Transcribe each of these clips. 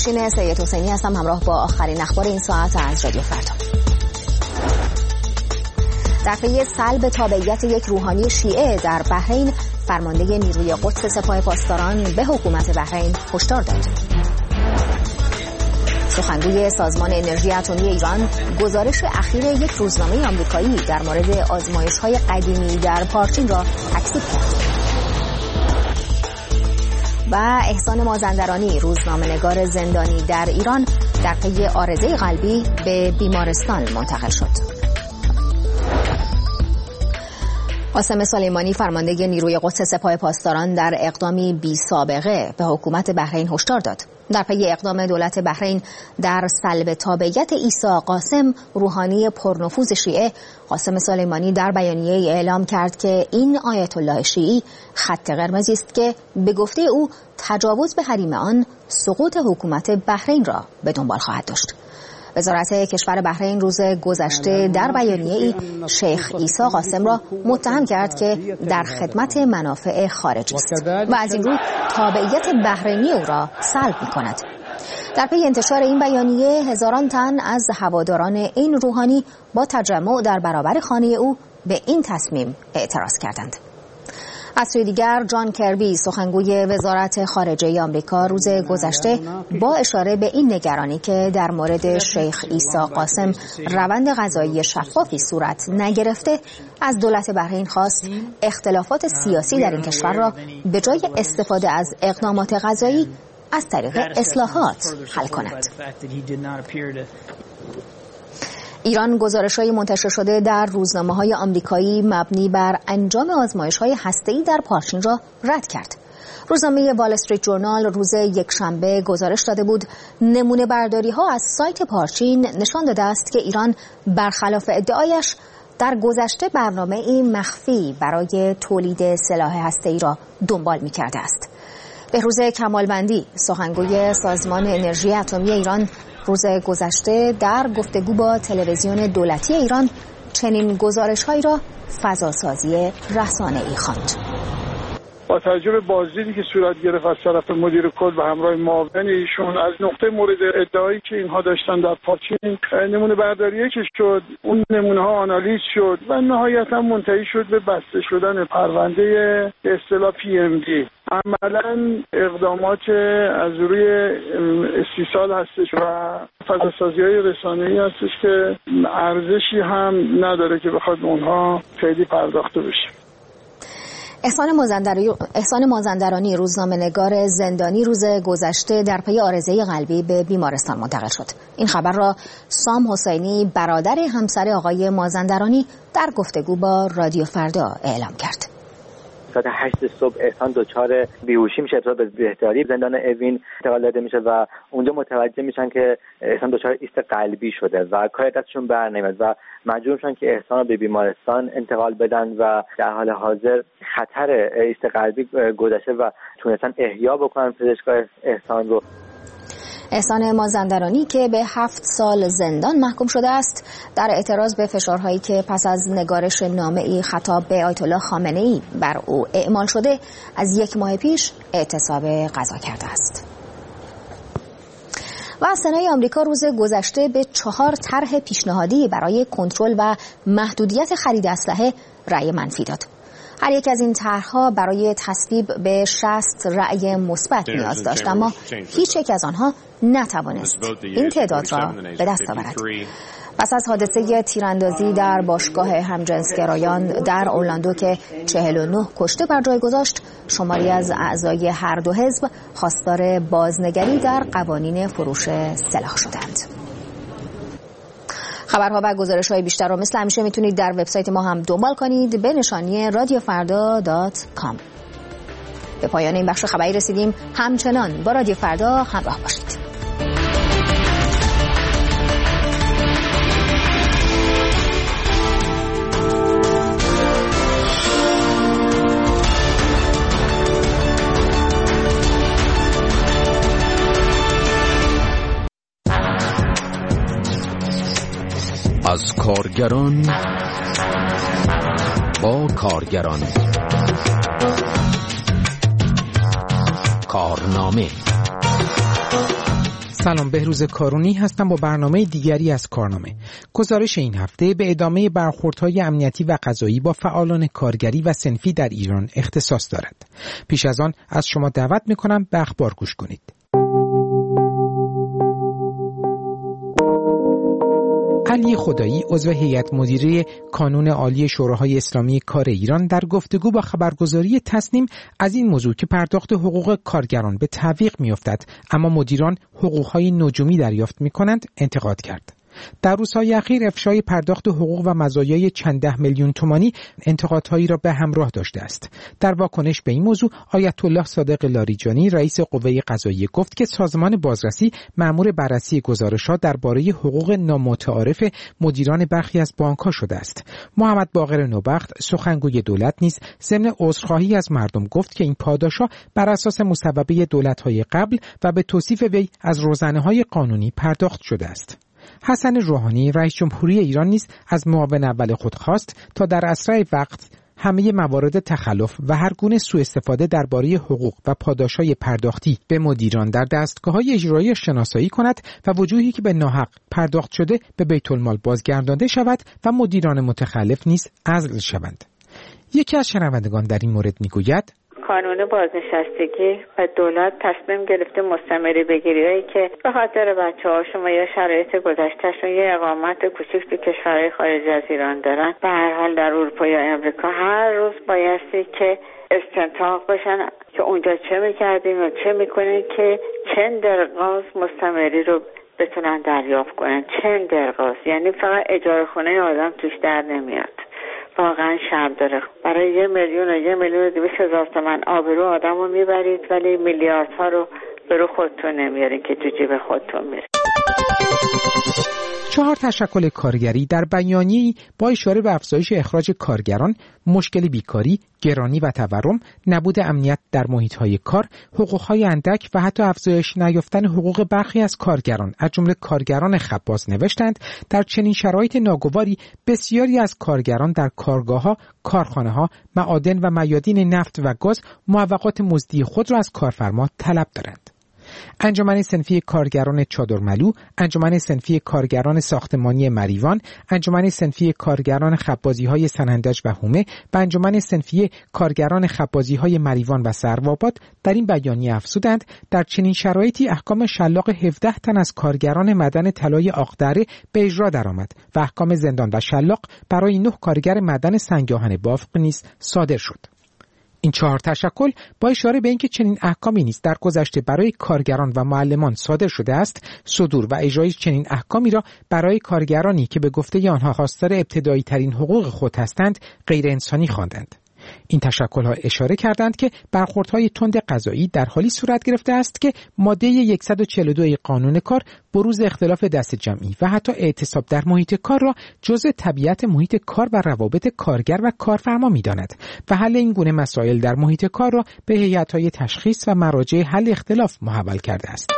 نوشین سید حسینی هستم، همراه با آخرین اخبار این ساعت از رادیو فردا. در پی سلب تابعیت یک روحانی شیعه در بحرین، فرمانده نیروی قدس سپاه پاسداران به حکومت بحرین هشدار داد. سخنگوی سازمان انرژی اتمی ایران گزارش اخیر یک روزنامه آمریکایی در مورد آزمایش‌های قدیمی در پارچین را تکذیب کرد. و احسان مازندرانی، روزنامه‌نگار زندانی در ایران، در پی عارضه قلبی به بیمارستان منتقل شد. قاسم سلیمانی، فرمانده نیروی قدس سپاه پاسداران، در اقدامی بی سابقه به حکومت بحرین هشدار داد. در پی اقدام دولت بحرین در سلب تابعیت عیسی قاسم، روحانی پرنفوذ شیعه، قاسم سلیمانی در بیانیه اعلام کرد که این آیت الله شیعی خط قرمزی است که به گفته او تجاوز به حریم آن سقوط حکومت بحرین را به دنبال خواهد داشت. وزارت کشور بحرین روز گذشته در بیانیه‌ای شیخ عیسی قاسم را متهم کرد که در خدمت منافع خارجی است و از این رو تابعیت بحرینی او را سلب می‌کند. در پی انتشار این بیانیه، هزاران تن از هواداران این روحانی با تجمع در برابر خانه او به این تصمیم اعتراض کردند. از سوی دیگر، جان کربی، سخنگوی وزارت خارجه آمریکا، روز گذشته با اشاره به این نگرانی که در مورد شیخ عیسی قاسم روند قضایی شفافی صورت نگرفته، از دولت بحرین خواست اختلافات سیاسی در این کشور را به جای استفاده از اقدامات قضایی از طریق اصلاحات حل کند. ایران گزارش‌های منتشر شده در روزنامه‌های آمریکایی مبنی بر انجام آزمایش‌های هسته‌ای در پارچین را رد کرد. روزنامه وال استریت جورنال روز یکشنبه گزارش داده بود نمونه برداری‌ها از سایت پارچین نشان داده است که ایران برخلاف ادعایش در گذشته برنامه‌ای مخفی برای تولید سلاح هسته‌ای را دنبال می‌کرده است. بهروز کمالوندی، سخنگوی سازمان انرژی اتمی ایران، روز گذشته در گفتگو با تلویزیون دولتی ایران چنین گزارش‌هایی را فضاسازی رسانه‌ای خواند. با توجه به بازدیدی که صورت گرفت از طرف مدیر کل و همراه معاون ایشون از نقطه مورد ادعایی که اینها داشتن در پارچین، نمونه برداریه که شد، اون نمونه ها آنالیز شد و نهایتا منتهی شد به بسته شدن پرونده به اصطلاح PMD. عملا اقدامات از روی استیصال هستش و فضاسازی‌های رسانه‌ای هستش که ارزشی هم نداره که بخواد اونها خیلی پرداخته بشه. احسان مازندرانی، روزنامه‌نگار زندانی، روز گذشته در پی عارضه قلبی به بیمارستان منتقل شد. این خبر را سام حسینی، برادر همسر آقای مازندرانی، در گفتگو با رادیو فردا اعلام کرد. ساعت 8 صبح احسان دچار بیهوشی میشه، به بهداری زندان اوین انتقال داده میشه و اونجا متوجه میشن که احسان دچار ایست قلبی شده و کار دستشون برنمیاد و مجبور میشن که احسان رو به بیمارستان انتقال بدن و در حال حاضر خطر ایست قلبی گذشته و تونستن احیا بکنن پزشکای احسان رو. احسان مازندرانی که به 7 سال زندان محکوم شده است، در اعتراض به فشارهایی که پس از نگارش نامه‌ای خطاب به آیت الله خامنه‌ای بر او اعمال شده از 1 ماه پیش اعتصاب غذا کرده است. و سنای آمریکا روز گذشته به 4 طرح پیشنهادی برای کنترل و محدودیت خرید اسلحه رأی منفی داد. هر یک از این طرح‌ها برای تصویب به 60 رأی مثبت نیاز داشت، اما هیچ یک از آنها نتوانست این تعداد را به دست آورد. پس از حادثه تیراندازی در باشگاه همجنسگرایان در اورلاندو که 49 کشته بر جای گذاشت، شماری از اعضای هر دو حزب خواستار بازنگری در قوانین فروش سلاح شدند. خبرها و گزارش‌های بیشتر را مثل همیشه میتونید در وبسایت ما هم دنبال کنید به نشانی radiofarda.com. به پایان این بخش خبری رسیدیم. همچنان با رادیو فردا همراه باشید. از کارگران با کارگران، کارنامه سلام، بهروز کارونی هستم با برنامه دیگری از کارنامه. گزارش این هفته به ادامه برخوردهای امنیتی و قضایی با فعالان کارگری و صنفی در ایران اختصاص دارد. پیش از آن از شما دعوت می‌کنم به اخبار گوش کنید. علی خدایی عضو هیئت مدیره کانون عالی شوراهای اسلامی کار ایران در گفتگو با خبرگزاری تصنیم از این موضوع که پرداخت حقوق کارگران به تعویق می‌افتد اما مدیران حقوق‌های نجومی دریافت می‌کنند انتقاد کرد. در روزهای اخیر افشای پرداخت حقوق و مزایای چند ده میلیون تومانی انتقادهایی را به همراه داشته است. در واکنش به این موضوع آیت الله صادق لاریجانی رئیس قوه قضاییه گفت که سازمان بازرسی مأمور بررسی گزارش‌ها درباره حقوق نامتعارف مدیران برخی از بانک‌ها شده است. محمد باقر نوبخت سخنگوی دولت نیز ضمن عذرخواهی از مردم گفت که این پاداش‌ها بر اساس مصوبه دولت‌های قبل و به توصیف وی از روزنه‌های قانونی پرداخت شده است. حسن روحانی رئیس جمهوری ایران نیز از معاون اول خود خواست تا در اسرع وقت همه موارد تخلف و هر گونه سوء استفاده درباره حقوق و پاداش‌های پرداختی به مدیران در دستگاه‌های اجرایی شناسایی کند و وجوهی که به ناحق پرداخت شده به بیت المال بازگردانده شود و مدیران متخلف نیز عزل شوند. یکی از شنوندگان در این مورد میگوید: قانون بازنشستگی و دولت تصمیم گرفته مستمری بگیریایی که به خاطر بچه‌ها شما یا شرایط گذشتهشون یه اقامت کوچیک تو کشورهای خارج از ایران دارن، به هر حال در اروپا یا امریکا هر روز بایستی که استنتاق بشن که اونجا چه میکردیم و چه میکنین که چند درغاز مستمری رو بتونن دریافت کنن. چند درغاز یعنی فقط اجاره خونه آدم توش در نمیاد. واقعا شرم داره. برای 1,200,000 تومان آبرو آدم رو میبرید ولی میلیاردها رو برو خودتون نمیارین که تو جیب خودتون میره. 4 تشکل کارگری در بیانیه‌ای با اشاره به افزایش اخراج کارگران، مشکل بیکاری، گرانی و تورم، نبود امنیت در محیط‌های کار، حقوق‌های اندک و حتی افزایش نیافتن حقوق برخی از کارگران از جمله کارگران خباز نوشتند در چنین شرایط ناگواری بسیاری از کارگران در کارگاه‌ها، کارخانه‌ها، معادن و میادین نفت و گاز موقعات مزدی خود را از کارفرما طلب دارند. انجمن صنفی کارگران چادرملو، انجمن صنفی کارگران ساختمانی مریوان، انجمن صنفی کارگران خبازی‌های سنندج و هومه و انجمن صنفی کارگران خبازی‌های مریوان و سروآباد در این بیانیه افزودند در چنین شرایطی احکام شلاق 17 تن از کارگران معدن طلای آقدره به اجرا درآمد و احکام زندان و شلاق برای 9 کارگر معدن سنگ‌آهن بافق نیز صادر شد. این 4 تشکل با اشاره به اینکه چنین احکامی نیز در گذشته برای کارگران و معلمان صادر شده است، صدور و اجرای چنین احکامی را برای کارگرانی که به گفته آنها خواستار ابتدایی ترین حقوق خود هستند غیر انسانی خواندند. این تشکل‌ها اشاره کردند که برخوردهای تند قضایی در حالی صورت گرفته است که ماده 142 قانون کار بروز اختلاف دست جمعی و حتی اعتصاب در محیط کار را جزء طبیعت محیط کار و روابط کارگر و کارفرما می‌داند و حل این گونه مسائل در محیط کار را به هیئت‌های تشخیص و مراجع حل اختلاف محول کرده است.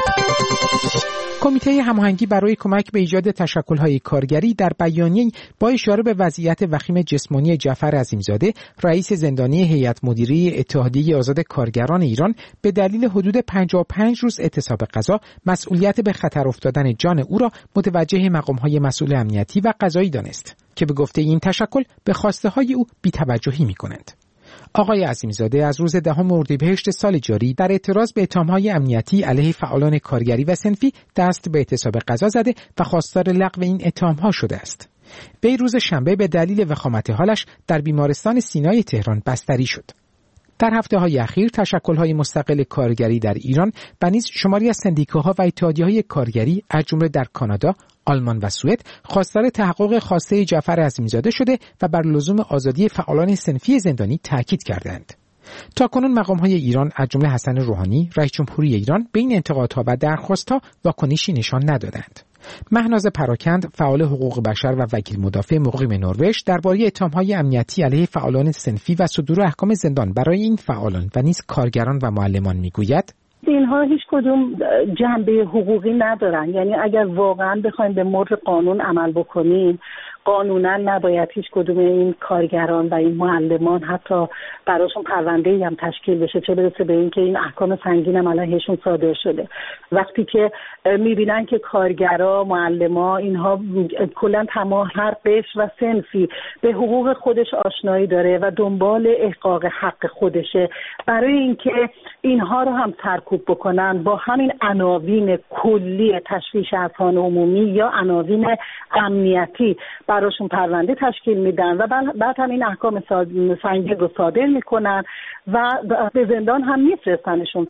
کمیته هماهنگی برای کمک به ایجاد تشکل‌های کارگری در بیانیه‌ای با اشاره به وضعیت وخیم جسمانی جعفر عظیمزاده، رئیس زندانی هیئت مدیره اتحادیه آزاد کارگران ایران، به دلیل حدود 55 روز اعتصاب قضا مسئولیت به خطر افتادن جان او را متوجه مقام‌های مسئول امنیتی و قضایی دانست که به گفته این تشکل به خواسته‌های او بی‌توجهی می‌کنند. آقای عظیمزاده از روز 10 اردیبهشت سال جاری در اعتراض به اتهام‌های امنیتی علیه فعالان کارگری و صنفی دست به اعتصاب قضا زده و خواستار لغو این اتهام‌ها شده است. وی روز شنبه به دلیل وخامت حالش در بیمارستان سینای تهران بستری شد. در هفته‌های اخیر تشکل‌های مستقل کارگری در ایران و نیز شماری از سندیکاها و اتحادیه‌های کارگری از جمله در کانادا، آلمان و سوئد خواستار تحقق خواسته جعفر عظیمزاده شده و بر لزوم آزادی فعالان صنفی زندانی تاکید کردند. تاکنون مقام‌های ایران از جمله حسن روحانی رئیس جمهوری ایران به این انتقادها و درخواست‌ها واکنشی نشان ندادند. مهناز پراکند فعال حقوق بشر و وکیل مدافع مقیم نروژ درباره اتهام‌های امنیتی علیه فعالان صنفی و صدور احکام زندان برای این فعالان و نیز کارگران و معلمان میگوید: اینها هیچ کدوم جنبه حقوقی ندارن. یعنی اگر واقعا بخوایم به مر قانون عمل بکنیم، قانونا نباید هیچ کدوم این کارگران و این معلمان حتی براشون پرونده‌ای هم تشکیل بشه، چه برسه به این که این احکام سنگین هم علیهشون صادر شده. وقتی که میبینن که کارگرا، معلما، اینها کلا تمام هر قشر و صنفی به حقوق خودش آشنایی داره و دنبال احقاق حق خودشه، برای اینکه اینها رو هم سرکوب بکنن با همین عناوین کلی تشویش اذهان عمومی یا عناوین امنیتی براشون پرونده تشکیل میدن و بعد هم این احکام سنگین رو صادر میکنن و به زندان هم میفرستنشون.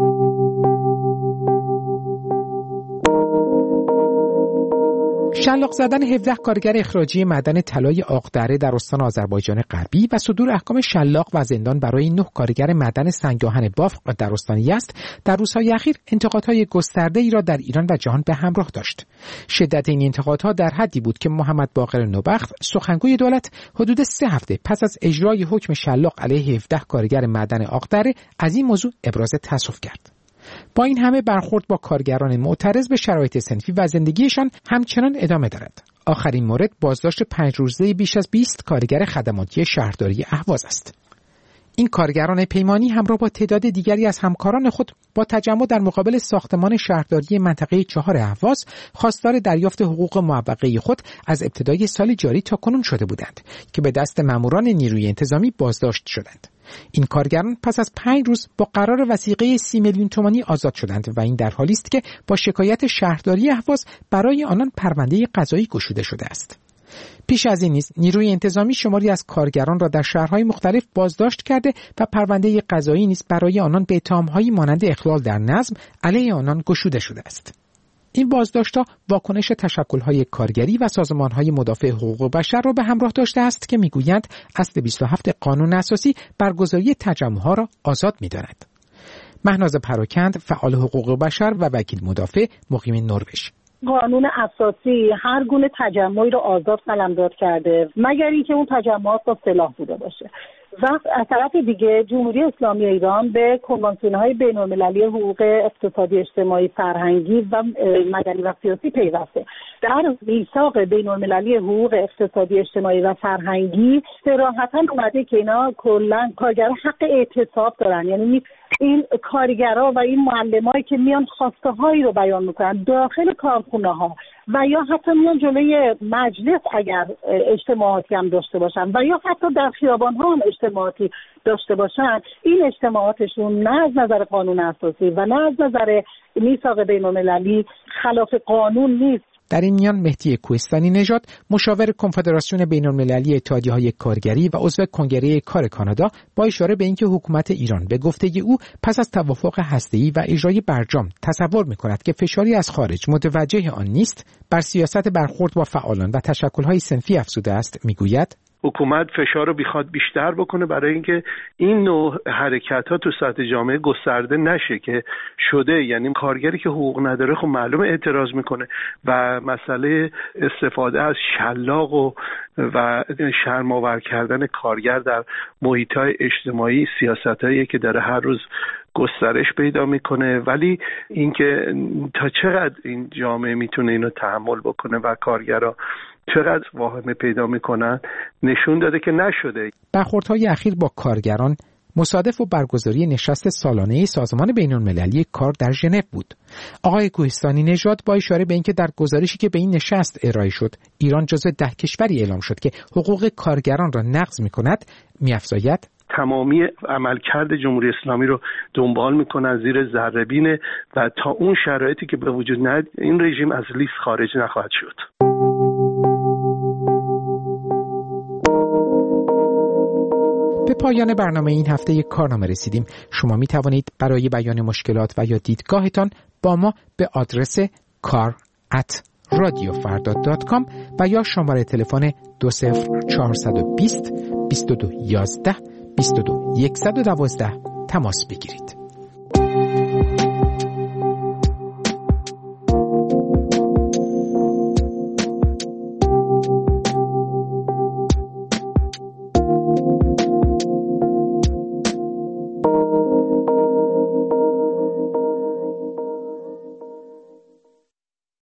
شلاق زدن 17 کارگر اخراجی معدن طلای آقدره در استان آذربایجان غربی و صدور احکام شلاق و زندان برای 9 کارگر معدن سنگ‌آهن بافق در استان یزد در روزهای اخیر انتقادهای گسترده‌ای را در ایران و جهان به همراه داشت. شدت این انتقادها در حدی بود که محمد باقر نوبخت، سخنگوی دولت، حدود 3 هفته پس از اجرای حکم شلاق علیه 17 کارگر معدن آقدره از این موضوع ابراز تأسف کرد. با این همه برخورد با کارگران معترض به شرایط صنفی و زندگیشان همچنان ادامه دارد. آخرین مورد بازداشت 5 روزه بیش از 20 کارگر خدماتی شهرداری اهواز است. این کارگران پیمانی همراه با تعداد دیگری از همکاران خود با تجمع در مقابل ساختمان شهرداری منطقه 4 اهواز خواستار دریافت حقوق معوقه خود از ابتدای سال جاری تا کنون شده بودند که به دست ماموران نیروی انتظامی بازداشت شدند. این کارگران پس از 5 روز با قرار وثیقه 30 میلیون تومانی آزاد شدند و این در حالی است که با شکایت شهرداری اهواز برای آنان پرونده قضایی گشوده شده است. پیش از این نیز نیروی انتظامی شماری از کارگران را در شهرهای مختلف بازداشت کرده و پرونده قضایی نیز برای آنان به اتهام‌هایی مانند اخلال در نظم علیه آنان گشوده شده است. این بازداشت‌ها واکنش تشکل‌های کارگری و سازمان‌های مدافع حقوق بشر را به همراه داشته است که می‌گویند اصل 27 قانون اساسی برگزاری تجمع‌ها را آزاد می‌داند. مهناز پراکند، فعال حقوق بشر و وکیل مدافع مقیم نروژ: قانون اساسی هر گونه تجمعی رو آزاد قلمداد کرده مگر اینکه اون تجمعات با سلاح بوده باشه. و از طرف دیگه جمهوری اسلامی ایران به کنوانسیون‌های بین‌المللی حقوق اقتصادی، اجتماعی، فرهنگی و مدنی و سیاسی پیوسته. در میثاق بین‌المللی حقوق اقتصادی، اجتماعی و فرهنگی صراحتاً اومده که اینا کلاً کارگران حق اعتصاب دارن، یعنی این کارگرها و این معلمایی که میان خواسته هایی رو بیان میکنن داخل کارخونه ها و یا حتی میان جلوی مجلس اگر اجتماعاتی هم داشته باشن و یا حتی در خیابان ها هم اجتماعاتی داشته باشن، این اجتماعاتشون نه از نظر قانون اساسی و نه از نظر میثاق بین‌المللی خلاف قانون نیست. در این میان مهدی کوهستانی نژاد، مشاور کنفدراسیون بین‌المللی اتحادیه‌های کارگری و عضو کنگره کار کانادا، با اشاره به اینکه حکومت ایران به گفته او پس از توافق هسته‌ای و اجرای برجام تصور می‌کند که فشاری از خارج متوجه آن نیست، بر سیاست برخورد با فعالان و تشکل‌های صنفی افزوده است. می‌گوید حکومت فشار رو بخواد بیشتر بکنه برای اینکه این نوع حرکت‌ها تو سطح جامعه گسترده نشه که شده. یعنی کارگری که حقوق نداره خب معلومه اعتراض میکنه و مسئله استفاده از شلاق و شرم‌آور کردن کارگر در محیط‌های اجتماعی سیاستایی که داره هر روز گسترش پیدا میکنه. ولی اینکه تا چقدر این جامعه میتونه اینو تحمل بکنه و کارگرها چقدر واهمه پیدا میکنن نشون داده که نشده. برخوردهای اخیر با کارگران مصادف و برگزاری نشست سالانه سازمان بین‌المللی کار در ژنو بود. آقای کوهستانی نژاد با اشاره به اینکه در گزارشی که به این نشست ارائه شد ایران جزو 10 کشوری اعلام شد که حقوق کارگران را نقض میکند، می‌افزاید تمامی عملکرد جمهوری اسلامی رو دنبال میکنن زیر ذره‌بین و تا اون شرایطی که به وجود نیاد این رژیم از لیست خارج نخواهد شد. به پایان برنامه این هفته کارنامه رسیدیم. شما می توانید برای بیان مشکلات و یا دیدگاهتان با ما به آدرس kar@radiofarda.com و یا شماره تلفن 20420 2211 22 112 تماس بگیرید.